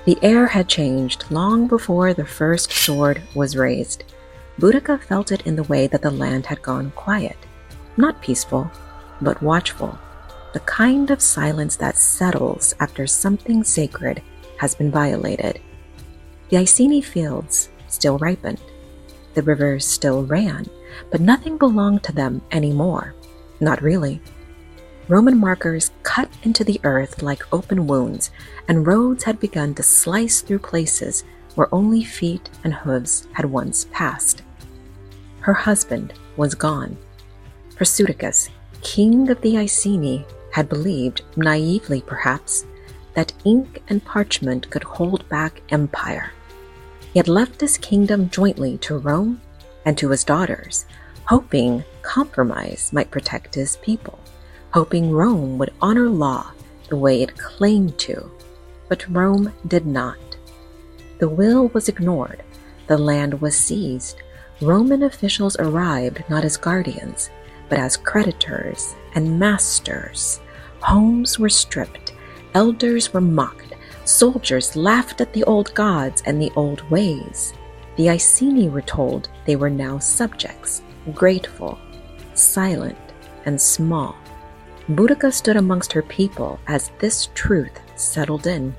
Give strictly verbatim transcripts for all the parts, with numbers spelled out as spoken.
The air had changed long before the first sword was raised. Boudica felt it in the way that the land had gone quiet, not peaceful, but watchful, the kind of silence that settles after something sacred has been violated. The Iceni fields still ripened. The rivers still ran, but nothing belonged to them anymore. Not really. Roman markers cut into the earth like open wounds, and roads had begun to slice through places where only feet and hooves had once passed. Her husband was gone. Prasutagus, king of the Iceni, had believed, naively perhaps, that ink and parchment could hold back empire. He had left his kingdom jointly to Rome and to his daughters, hoping compromise might protect his people, hoping Rome would honor law the way it claimed to. But Rome did not. The will was ignored. The land was seized. Roman officials arrived not as guardians, but as creditors and masters. Homes were stripped. Elders were mocked. Soldiers laughed at the old gods and the old ways. The Iceni were told they were now subjects, grateful, silent, and small. Boudica stood amongst her people as this truth settled in.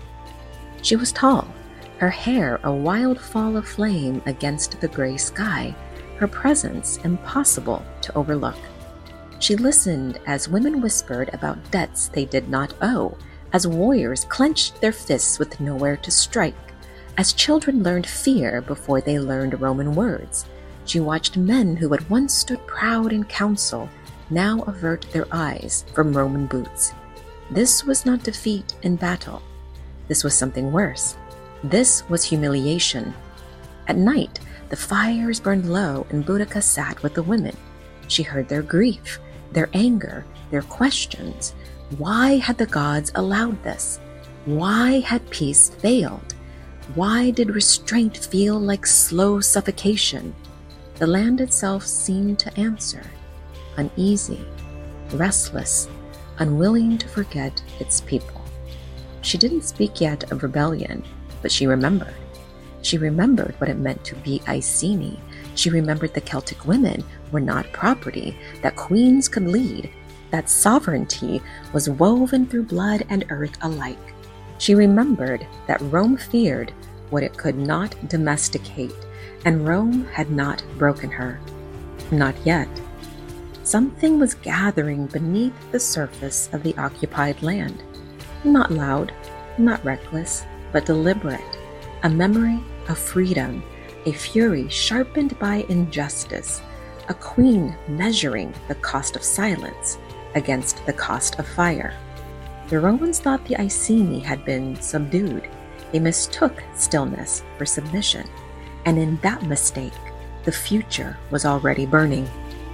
She was tall, her hair a wild fall of flame against the gray sky, her presence impossible to overlook. She listened as women whispered about debts they did not owe, as warriors clenched their fists with nowhere to strike, as children learned fear before they learned Roman words. She watched men who had once stood proud in council now avert their eyes from Roman boots. This was not defeat in battle. This was something worse. This was humiliation. At night, the fires burned low and Boudica sat with the women. She heard their grief, their anger, their questions. Why had the gods allowed this? Why had peace failed? Why did restraint feel like slow suffocation? The land itself seemed to answer, uneasy, restless, unwilling to forget its people. She didn't speak yet of rebellion, but she remembered. She remembered what it meant to be Iceni. She remembered the Celtic women were not property, that queens could lead, that sovereignty was woven through blood and earth alike. She remembered that Rome feared what it could not domesticate, and Rome had not broken her. Not yet. Something was gathering beneath the surface of the occupied land. Not loud, not reckless, but deliberate. A memory of freedom, a fury sharpened by injustice, a queen measuring the cost of silence against the cost of fire. The Romans thought the Iceni had been subdued. They mistook stillness for submission, and in that mistake, the future was already burning.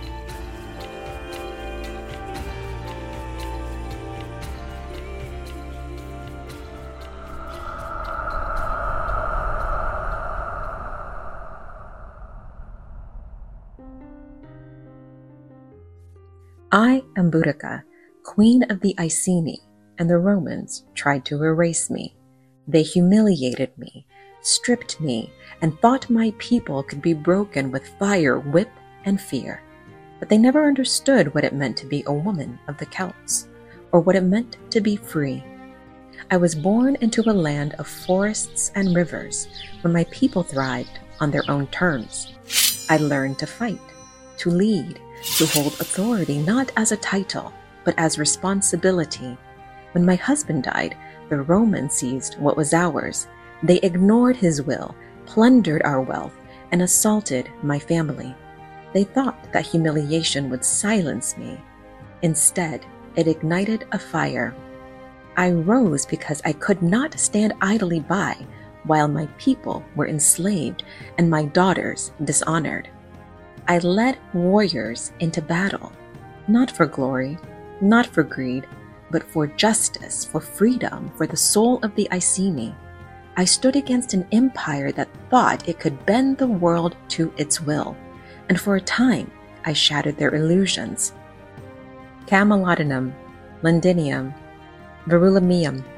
I am Boudica, queen of the Iceni, and the Romans tried to erase me. They humiliated me, stripped me, and thought my people could be broken with fire, whip, and fear. But they never understood what it meant to be a woman of the Celts, or what it meant to be free. I was born into a land of forests and rivers, where my people thrived on their own terms. I learned to fight, to lead, to hold authority not as a title, but as responsibility. When my husband died, the Romans seized what was ours. They ignored his will, plundered our wealth, and assaulted my family. They thought that humiliation would silence me. Instead, it ignited a fire. I rose because I could not stand idly by while my people were enslaved and my daughters dishonored. I led warriors into battle, not for glory, not for greed, but for justice, for freedom, for the soul of the Iceni. I stood against an empire that thought it could bend the world to its will, and for a time I shattered their illusions. Camalodunum, Londinium, Verulamium,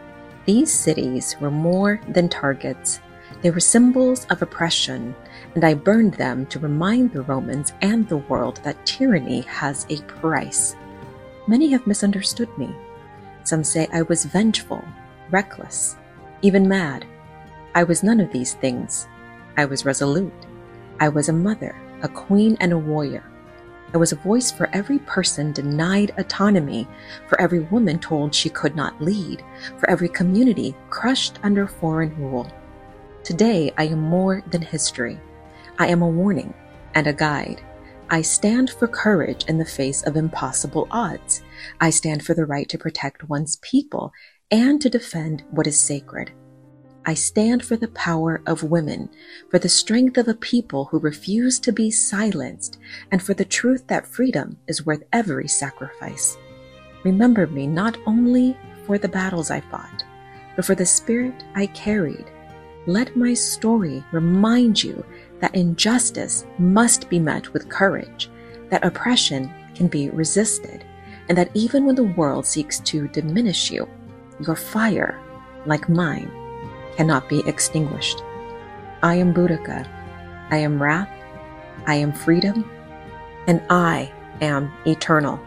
These cities were more than targets. They were symbols of oppression, and I burned them to remind the Romans and the world that tyranny has a price. Many have misunderstood me. Some say I was vengeful, reckless, even mad. I was none of these things. I was resolute. I was a mother, a queen, and a warrior. I was a voice for every person denied autonomy, for every woman told she could not lead, for every community crushed under foreign rule. Today, I am more than history. I am a warning and a guide. I stand for courage in the face of impossible odds. I stand for the right to protect one's people and to defend what is sacred. I stand for the power of women, for the strength of a people who refuse to be silenced, and for the truth that freedom is worth every sacrifice. Remember me not only for the battles I fought, but for the spirit I carried. Let my story remind you that injustice must be met with courage, that oppression can be resisted, and that even when the world seeks to diminish you, your fire, like mine, cannot be extinguished. I am Boudica. I am wrath. I am freedom. And I am eternal.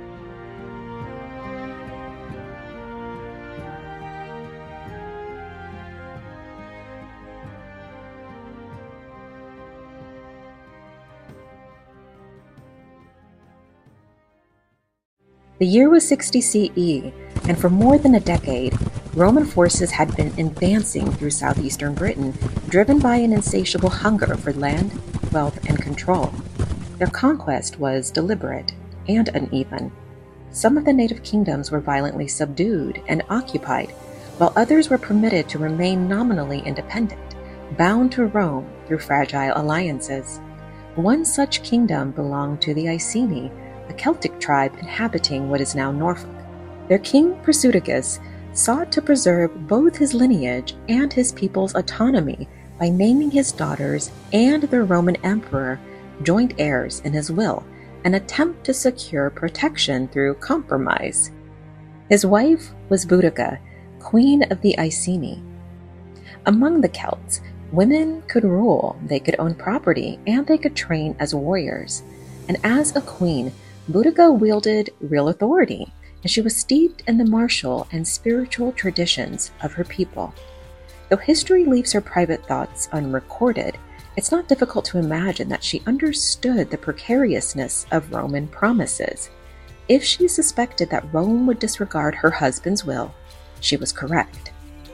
The year was sixty C E, and for more than a decade, Roman forces had been advancing through southeastern Britain, driven by an insatiable hunger for land, wealth, and control. Their conquest was deliberate and uneven. Some of the native kingdoms were violently subdued and occupied, while others were permitted to remain nominally independent, bound to Rome through fragile alliances. One such kingdom belonged to the Iceni, a Celtic tribe inhabiting what is now Norfolk. Their king, Prasutagus, sought to preserve both his lineage and his people's autonomy by naming his daughters and the Roman emperor joint heirs in his will, an attempt to secure protection through compromise. His wife was Boudica, queen of the Iceni. Among the Celts, women could rule, they could own property, and they could train as warriors. And as a queen, Boudica wielded real authority, and she was steeped in the martial and spiritual traditions of her people. Though history leaves her private thoughts unrecorded, it's not difficult to imagine that she understood the precariousness of Roman promises. If she suspected that Rome would disregard her husband's will, she was correct.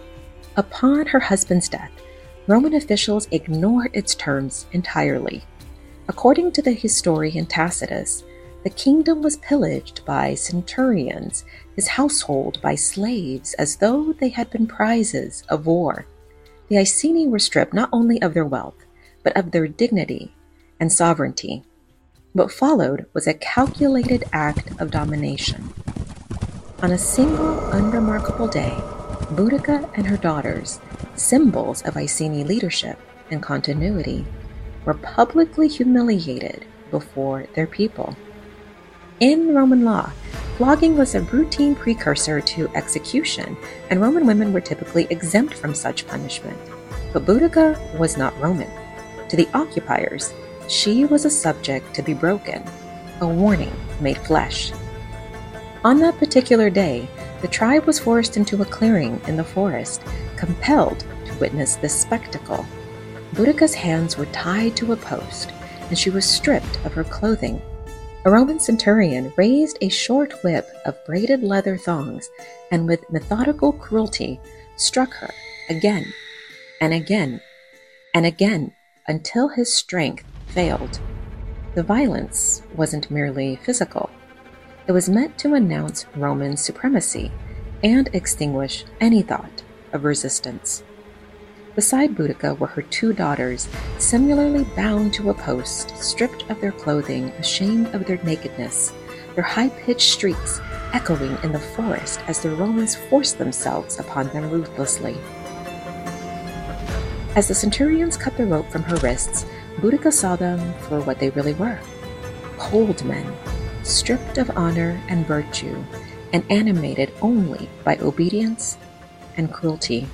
Upon her husband's death, Roman officials ignored its terms entirely. According to the historian Tacitus, the kingdom was pillaged by centurions, his household by slaves, as though they had been prizes of war. The Iceni were stripped not only of their wealth, but of their dignity and sovereignty. What followed was a calculated act of domination. On a single unremarkable day, Boudica and her daughters, symbols of Iceni leadership and continuity, were publicly humiliated before their people. In Roman law, flogging was a routine precursor to execution, and Roman women were typically exempt from such punishment. But Boudica was not Roman. To the occupiers, she was a subject to be broken, a warning made flesh. On that particular day, the tribe was forced into a clearing in the forest, compelled to witness this spectacle. Boudica's hands were tied to a post, and she was stripped of her clothing. A Roman centurion raised a short whip of braided leather thongs and with methodical cruelty struck her again and again and again until his strength failed. The violence wasn't merely physical. It was meant to announce Roman supremacy and extinguish any thought of resistance. Beside Boudica were her two daughters, similarly bound to a post, stripped of their clothing, ashamed of their nakedness, their high-pitched shrieks echoing in the forest as the Romans forced themselves upon them ruthlessly. As the centurions cut the rope from her wrists, Boudica saw them for what they really were: cold men, stripped of honor and virtue, and animated only by obedience and cruelty.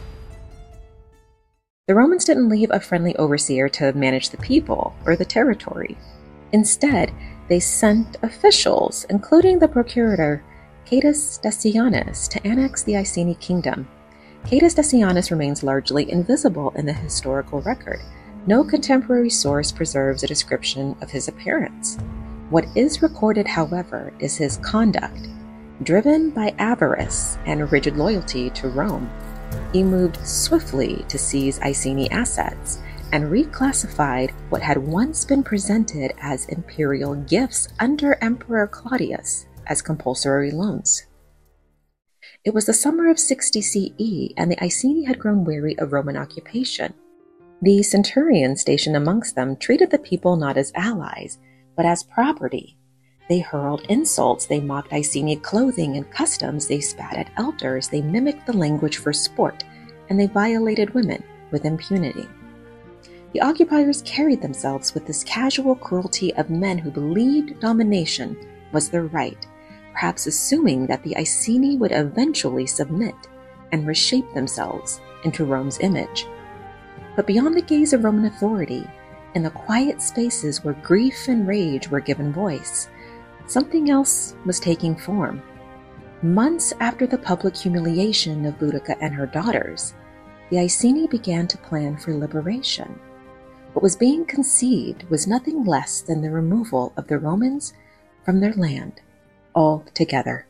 The Romans didn't leave a friendly overseer to manage the people or the territory. Instead, they sent officials, including the procurator Catus Decianus, to annex the Iceni kingdom. Catus Decianus remains largely invisible in the historical record. No contemporary source preserves a description of his appearance. What is recorded, however, is his conduct. Driven by avarice and rigid loyalty to Rome, he moved swiftly to seize Iceni assets and reclassified what had once been presented as imperial gifts under Emperor Claudius as compulsory loans. It was the summer of sixty C E, and the Iceni had grown weary of Roman occupation. The centurions stationed amongst them treated the people not as allies, but as property. They hurled insults, they mocked Iceni clothing and customs, they spat at elders, they mimicked the language for sport, and they violated women with impunity. The occupiers carried themselves with this casual cruelty of men who believed domination was their right, perhaps assuming that the Iceni would eventually submit and reshape themselves into Rome's image. But beyond the gaze of Roman authority, in the quiet spaces where grief and rage were given voice, something else was taking form. Months after the public humiliation of Boudica and her daughters, the Iceni began to plan for liberation. What was being conceived was nothing less than the removal of the Romans from their land altogether.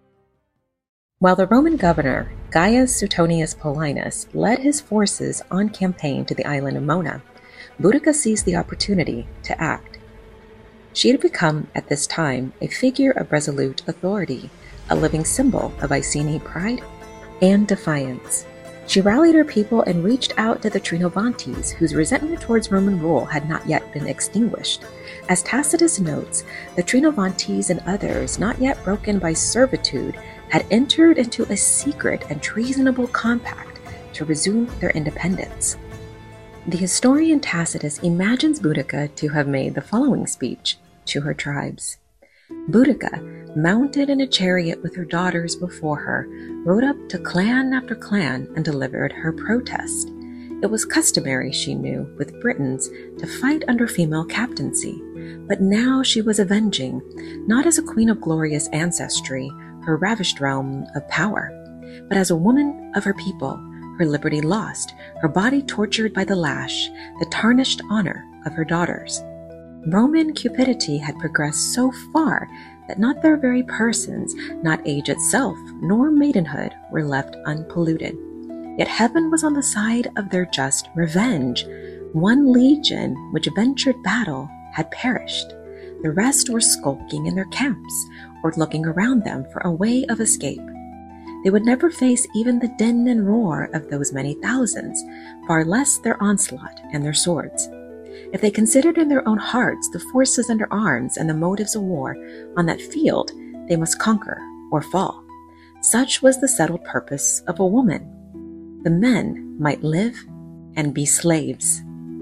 While the Roman governor, Gaius Suetonius Paulinus, led his forces on campaign to the island of Mona, Boudica seized the opportunity to act. She had become, at this time, a figure of resolute authority, a living symbol of Iceni pride and defiance. She rallied her people and reached out to the Trinovantes, whose resentment towards Roman rule had not yet been extinguished. As Tacitus notes, the Trinovantes and others, not yet broken by servitude, had entered into a secret and treasonable compact to resume their independence. The historian Tacitus imagines Boudica to have made the following speech to her tribes. Boudica, mounted in a chariot with her daughters before her, rode up to clan after clan and delivered her protest. It was customary, she knew, with Britons to fight under female captaincy, but now she was avenging, not as a queen of glorious ancestry, her ravished realm of power, but as a woman of her people, her liberty lost, her body tortured by the lash, the tarnished honor of her daughters. Roman cupidity had progressed so far that not their very persons, not age itself, nor maidenhood were left unpolluted. Yet heaven was on the side of their just revenge. One legion which ventured battle had perished. The rest were skulking in their camps or looking around them for a way of escape. They would never face even the din and roar of those many thousands, far less their onslaught and their swords. If they considered in their own hearts the forces under arms and the motives of war, on that field they must conquer or fall. Such was the settled purpose of a woman. The men might live and be slaves.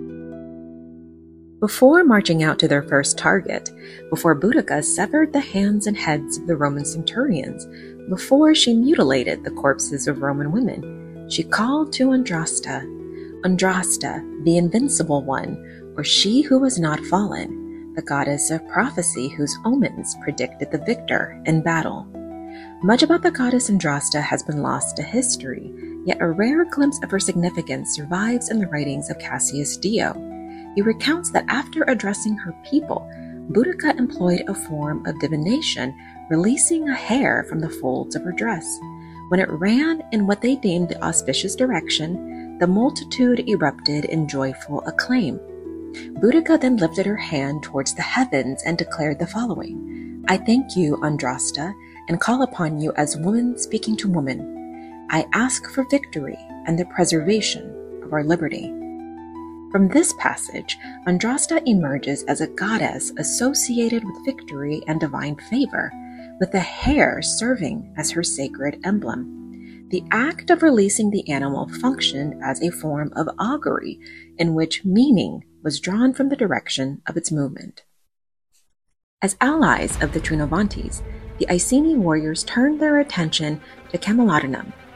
Before marching out to their first target, before Boudica severed the hands and heads of the Roman centurions, before she mutilated the corpses of Roman women, she called to Andrasta, Andrasta, the invincible one, or she who was not fallen, the goddess of prophecy whose omens predicted the victor in battle. Much about the goddess Andrasta has been lost to history, yet a rare glimpse of her significance survives in the writings of Cassius Dio. He recounts that after addressing her people, Boudica employed a form of divination, releasing a hair from the folds of her dress. When it ran in what they deemed the auspicious direction, the multitude erupted in joyful acclaim. Boudica then lifted her hand towards the heavens and declared the following: I thank you, Andrasta, and call upon you as woman speaking to woman. I ask for victory and the preservation of our liberty. From this passage, Andrasta emerges as a goddess associated with victory and divine favor, with the hair serving as her sacred emblem. The act of releasing the animal functioned as a form of augury, in which meaning was drawn from the direction of its movement. As allies of the Trinovantes, the Iceni warriors turned their attention to Camalodunum,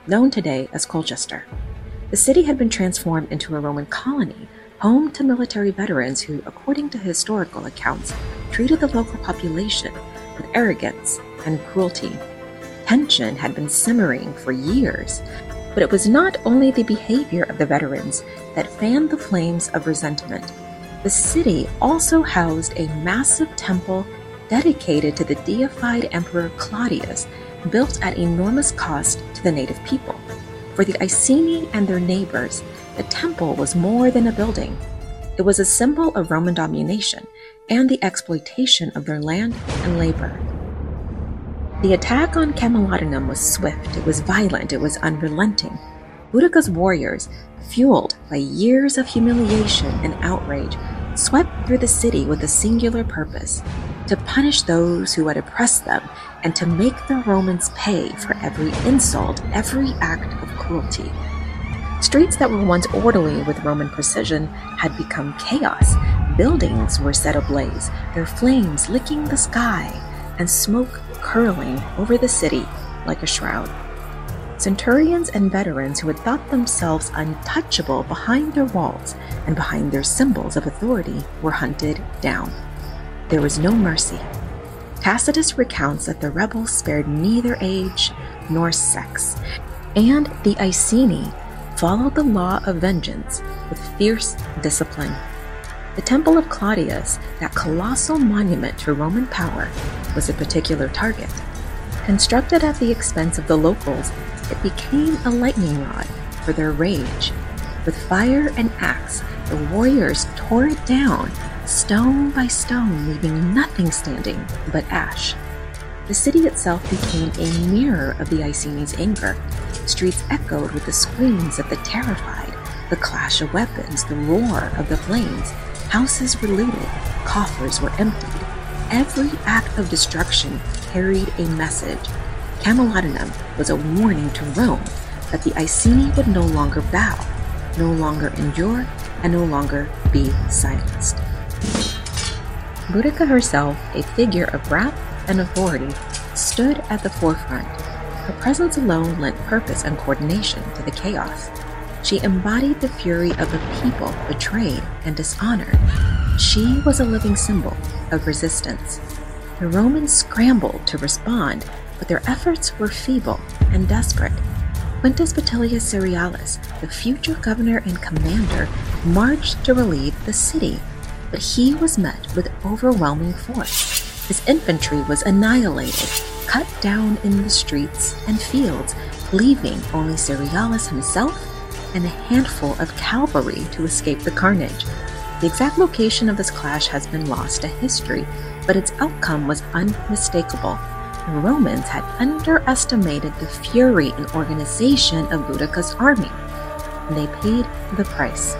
known today as Colchester. The city had been transformed into a Roman colony, home to military veterans who, according to historical accounts, treated the local population with arrogance and cruelty. Tension had been simmering for years, but it was not only the behavior of the veterans that fanned the flames of resentment. The city also housed a massive temple dedicated to the deified Emperor Claudius, built at enormous cost to the native people. For the Iceni and their neighbors, the temple was more than a building. It was a symbol of Roman domination and the exploitation of their land and labor. The attack on Camalodunum was swift, it was violent, it was unrelenting. Boudicca's warriors, fueled by years of humiliation and outrage, swept through the city with a singular purpose: to punish those who had oppressed them and to make the Romans pay for every insult, every act of cruelty. Streets that were once orderly with Roman precision had become chaos. Buildings were set ablaze, their flames licking the sky, and smoke curling over the city like a shroud. Centurions and veterans who had thought themselves untouchable behind their walls and behind their symbols of authority were hunted down. There was no mercy. Tacitus recounts that the rebels spared neither age nor sex, and the Iceni followed the law of vengeance with fierce discipline. The Temple of Claudius, that colossal monument to Roman power, was a particular target. Constructed at the expense of the locals, it became a lightning rod for their rage. With fire and axe, the warriors tore it down, stone by stone, leaving nothing standing but ash. The city itself became a mirror of the Iceni's anger. Streets echoed with the screams of the terrified, the clash of weapons, the roar of the flames. Houses were looted, coffers were emptied. Every act of destruction carried a message. Camalodunum was a warning to Rome that the Iceni would no longer bow, no longer endure, and no longer be silenced. Boudica herself, a figure of wrath and authority, stood at the forefront. Her presence alone lent purpose and coordination to the chaos. She embodied the fury of a people betrayed and dishonored. She was a living symbol of resistance. The Romans scrambled to respond, but their efforts were feeble and desperate. Quintus Vitellius Cerealis, the future governor and commander, marched to relieve the city, but he was met with overwhelming force. His infantry was annihilated, cut down in the streets and fields, leaving only Cerealis himself and a handful of cavalry to escape the carnage. The exact location of this clash has been lost to history, but its outcome was unmistakable. The Romans had underestimated the fury and organization of Boudicca's army, and they paid the price.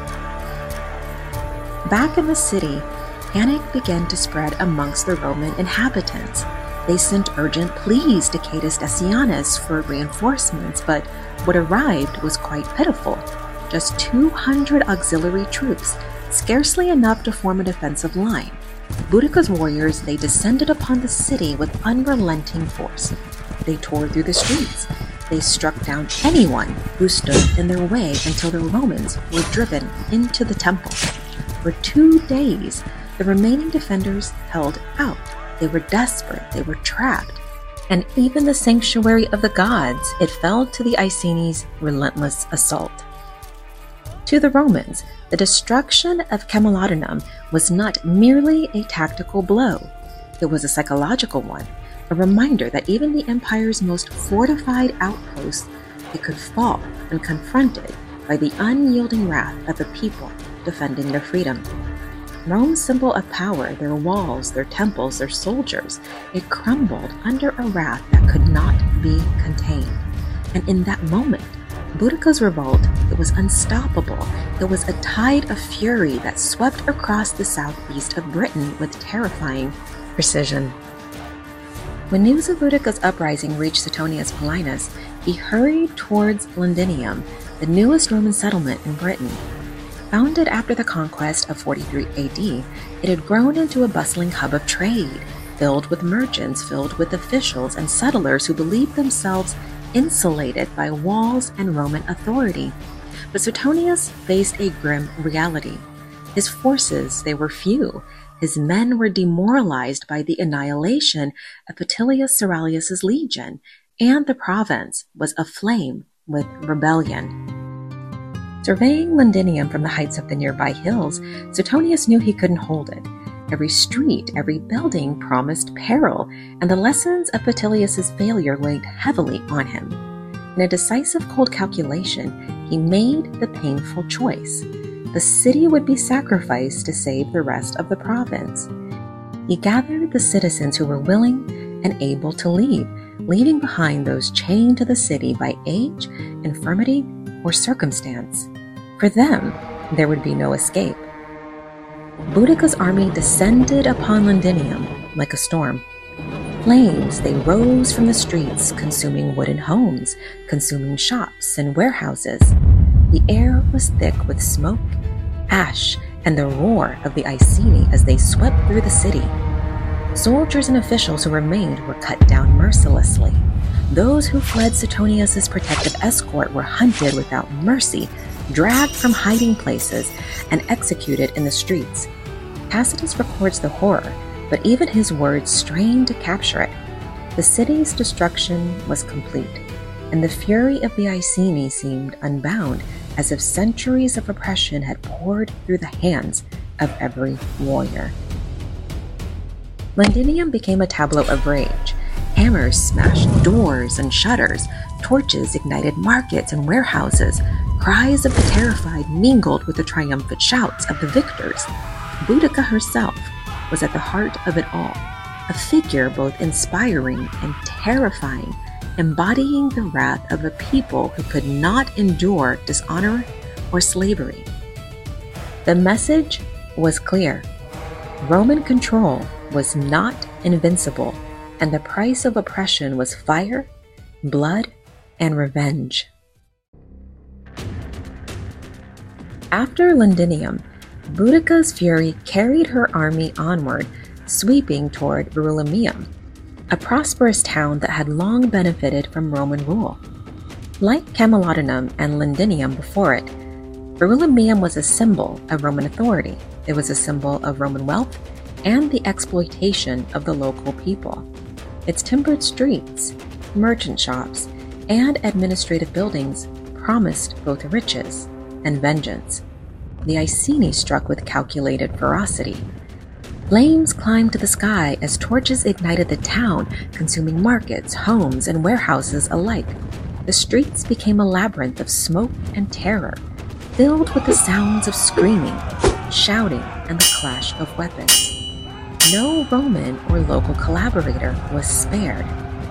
Back in the city, panic began to spread amongst the Roman inhabitants. They sent urgent pleas to Catus Decianus for reinforcements, but what arrived was quite pitiful. Just two hundred auxiliary troops, scarcely enough to form a defensive line. Boudicca's warriors, they descended upon the city with unrelenting force. They tore through the streets. They struck down anyone who stood in their way until the Romans were driven into the temple. For two days, the remaining defenders held out. They were desperate, they were trapped, and even the sanctuary of the gods, it fell to the Iceni's relentless assault. To the Romans, the destruction of Camalodunum was not merely a tactical blow. It was a psychological one, a reminder that even the empire's most fortified outposts, they could fall when confronted by the unyielding wrath of the people defending their freedom. Rome's symbol of power, their walls, their temples, their soldiers, it crumbled under a wrath that could not be contained. And in that moment, Boudicca's revolt, it was unstoppable. It was a tide of fury that swept across the southeast of Britain with terrifying precision. When news of Boudicca's uprising reached Suetonius Paulinus, he hurried towards Londinium, the newest Roman settlement in Britain. Founded after the conquest of forty-three A D, it had grown into a bustling hub of trade, filled with merchants, filled with officials and settlers who believed themselves insulated by walls and Roman authority. But Suetonius faced a grim reality. His forces, they were few. His men were demoralized by the annihilation of Petilius Ceralius's legion, and the province was aflame with rebellion. Surveying Londinium from the heights of the nearby hills, Suetonius knew he couldn't hold it. Every street, every building promised peril, and the lessons of Petilius's failure weighed heavily on him. In a decisive cold calculation, he made the painful choice. The city would be sacrificed to save the rest of the province. He gathered the citizens who were willing and able to leave, leaving behind those chained to the city by age, infirmity, or circumstance. For them, there would be no escape. Boudicca's army descended upon Londinium like a storm. Flames, they rose from the streets, consuming wooden homes, consuming shops and warehouses. The air was thick with smoke, ash, and the roar of the Iceni as they swept through the city. Soldiers and officials who remained were cut down mercilessly. Those who fled Suetonius's protective escort were hunted without mercy, dragged from hiding places, and executed in the streets. Tacitus records the horror, but even his words strained to capture it. The city's destruction was complete, and the fury of the Iceni seemed unbound, as if centuries of oppression had poured through the hands of every warrior. Londinium became a tableau of rage. Hammers smashed doors and shutters, torches ignited markets and warehouses, cries of the terrified mingled with the triumphant shouts of the victors. Boudicca herself was at the heart of it all, a figure both inspiring and terrifying, embodying the wrath of a people who could not endure dishonor or slavery. The message was clear. Roman control was not invincible, and the price of oppression was fire, blood, and revenge. After Londinium, Boudicca's fury carried her army onward, sweeping toward Verulamium, a prosperous town that had long benefited from Roman rule. Like Camalodunum and Londinium before it, Verulamium was a symbol of Roman authority. It was a symbol of Roman wealth and the exploitation of the local people. Its timbered streets, merchant shops, and administrative buildings promised both riches and vengeance. The Iceni struck with calculated ferocity. Flames climbed to the sky as torches ignited the town, consuming markets, homes, and warehouses alike. The streets became a labyrinth of smoke and terror, filled with the sounds of screaming, shouting, and the clash of weapons. No Roman or local collaborator was spared.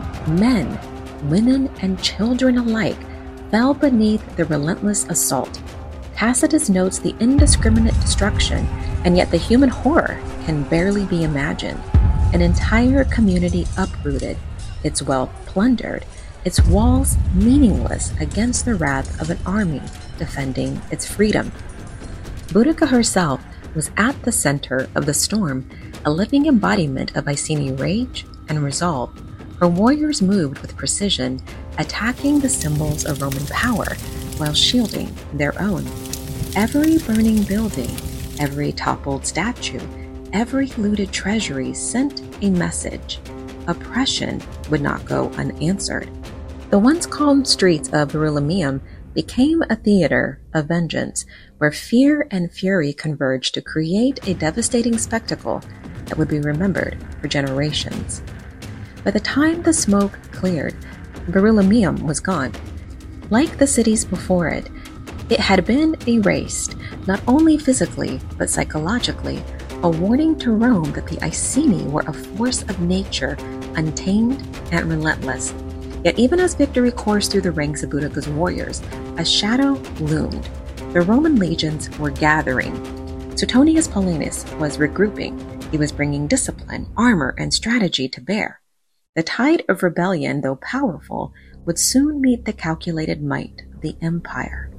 Men, women, and children alike fell beneath the relentless assault. Tacitus notes the indiscriminate destruction, and yet the human horror can barely be imagined. An entire community uprooted, its wealth plundered, its walls meaningless against the wrath of an army defending its freedom. Boudicca herself was at the center of the storm, a living embodiment of Iceni rage and resolve. Her warriors moved with precision, attacking the symbols of Roman power while shielding their own. Every burning building, every toppled statue, every looted treasury sent a message. Oppression would not go unanswered. The once calm streets of Verulamium became a theater of vengeance, where fear and fury converged to create a devastating spectacle that would be remembered for generations. By the time the smoke cleared, Verulamium was gone. Like the cities before it, it had been erased, not only physically, but psychologically, a warning to Rome that the Iceni were a force of nature, untamed and relentless. Yet even as victory coursed through the ranks of Boudicca's warriors, a shadow loomed. The Roman legions were gathering. Suetonius Paulinus was regrouping. He was bringing discipline, armor, and strategy to bear. The tide of rebellion, though powerful, would soon meet the calculated might of the empire.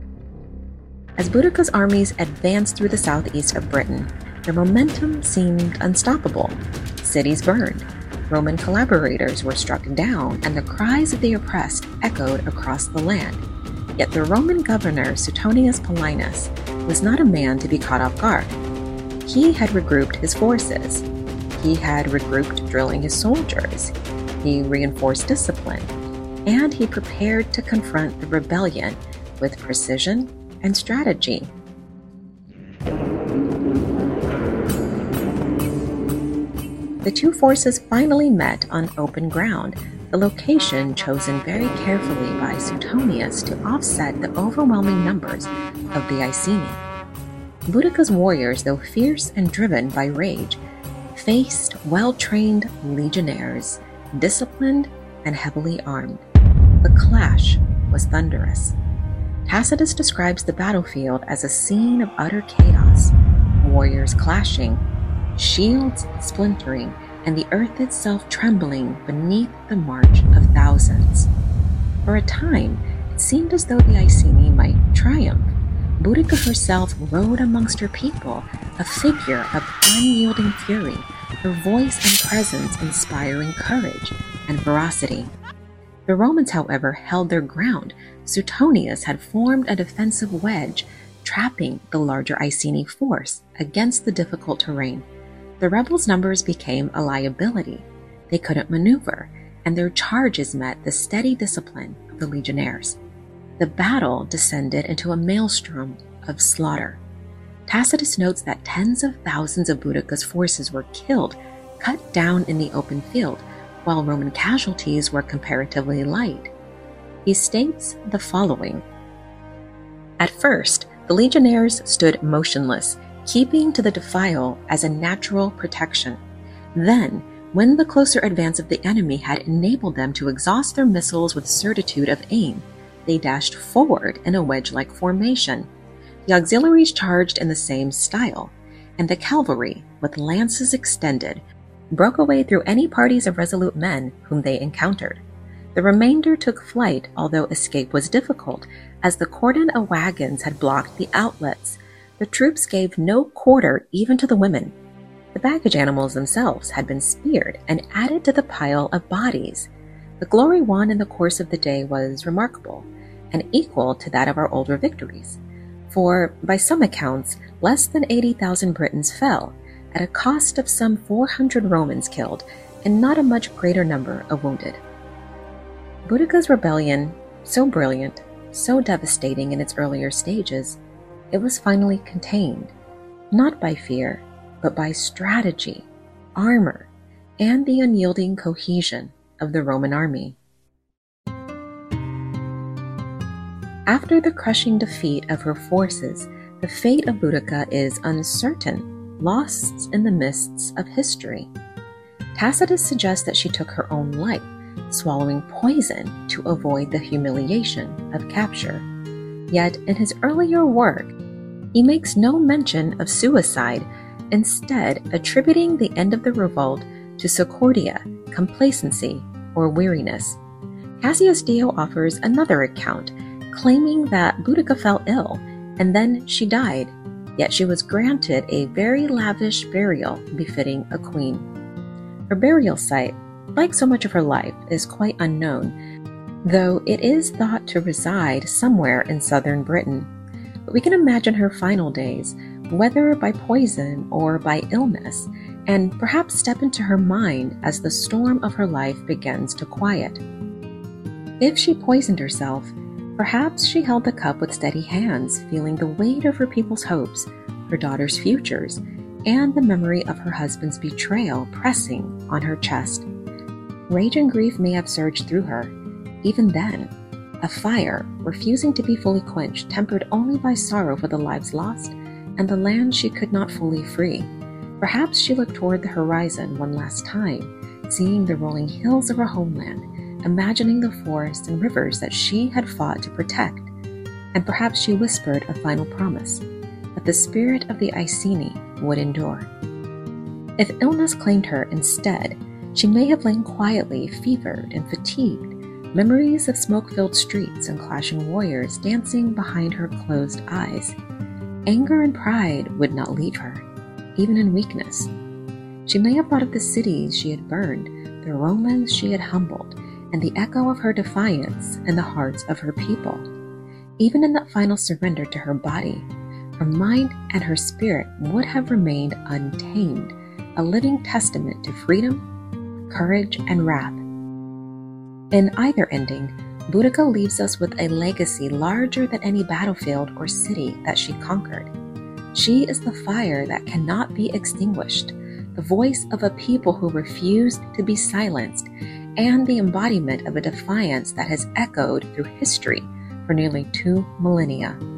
As Boudicca's armies advanced through the southeast of Britain, their momentum seemed unstoppable. Cities burned, Roman collaborators were struck down, and the cries of the oppressed echoed across the land. Yet the Roman governor Suetonius Paulinus was not a man to be caught off guard. He had regrouped his forces. He had regrouped drilling his soldiers. He reinforced discipline, and he prepared to confront the rebellion with precision and strategy. The two forces finally met on open ground, the location chosen very carefully by Suetonius to offset the overwhelming numbers of the Iceni. Boudicca's warriors, though fierce and driven by rage, faced well-trained legionnaires, disciplined and heavily armed. The clash was thunderous. Tacitus describes the battlefield as a scene of utter chaos, warriors clashing, shields splintering, and the earth itself trembling beneath the march of thousands. For a time, it seemed as though the Iceni might triumph. Boudicca herself rode amongst her people, a figure of unyielding fury, her voice and presence inspiring courage and ferocity. The Romans, however, held their ground. Suetonius had formed a defensive wedge, trapping the larger Iceni force against the difficult terrain. The rebels' numbers became a liability. They couldn't maneuver, and their charges met the steady discipline of the legionnaires. The battle descended into a maelstrom of slaughter. Tacitus notes that tens of thousands of Boudicca's forces were killed, cut down in the open field, while Roman casualties were comparatively light. He states the following: At first, the legionnaires stood motionless, keeping to the defile as a natural protection. Then, when the closer advance of the enemy had enabled them to exhaust their missiles with certitude of aim, they dashed forward in a wedge-like formation. The auxiliaries charged in the same style, and the cavalry, with lances extended, broke away through any parties of resolute men whom they encountered. The remainder took flight, although escape was difficult, as the cordon of wagons had blocked the outlets. The troops gave no quarter even to the women. The baggage animals themselves had been speared and added to the pile of bodies. The glory won in the course of the day was remarkable, and equal to that of our older victories. For, by some accounts, less than eighty thousand Britons fell, at a cost of some four hundred Romans killed, and not a much greater number of wounded. Boudicca's rebellion, so brilliant, so devastating in its earlier stages, it was finally contained, not by fear, but by strategy, armor, and the unyielding cohesion of the Roman army. After the crushing defeat of her forces, the fate of Boudicca is uncertain, lost in the mists of history. Tacitus suggests that she took her own life, swallowing poison to avoid the humiliation of capture. Yet, in his earlier work, he makes no mention of suicide, instead attributing the end of the revolt to secordia, complacency, or weariness. Cassius Dio offers another account, claiming that Boudicca fell ill, and then she died, yet she was granted a very lavish burial befitting a queen. Her burial site, like so much of her life, is quite unknown, though it is thought to reside somewhere in southern Britain. But we can imagine her final days, whether by poison or by illness, and perhaps step into her mind as the storm of her life begins to quiet. If she poisoned herself, perhaps she held the cup with steady hands, feeling the weight of her people's hopes, her daughter's futures, and the memory of her husband's betrayal pressing on her chest. Rage and grief may have surged through her. Even then, a fire, refusing to be fully quenched, tempered only by sorrow for the lives lost and the land she could not fully free. Perhaps she looked toward the horizon one last time, seeing the rolling hills of her homeland, imagining the forests and rivers that she had fought to protect, and perhaps she whispered a final promise, that the spirit of the Iceni would endure. If illness claimed her instead, she may have lain quietly, fevered and fatigued, memories of smoke-filled streets and clashing warriors dancing behind her closed eyes. Anger and pride would not leave her, even in weakness. She may have thought of the cities she had burned, the Romans she had humbled, and the echo of her defiance in the hearts of her people. Even in that final surrender to her body, her mind and her spirit would have remained untamed, a living testament to freedom, courage, and wrath. In either ending, Boudica leaves us with a legacy larger than any battlefield or city that she conquered. She is the fire that cannot be extinguished, the voice of a people who refused to be silenced, and the embodiment of a defiance that has echoed through history for nearly two millennia.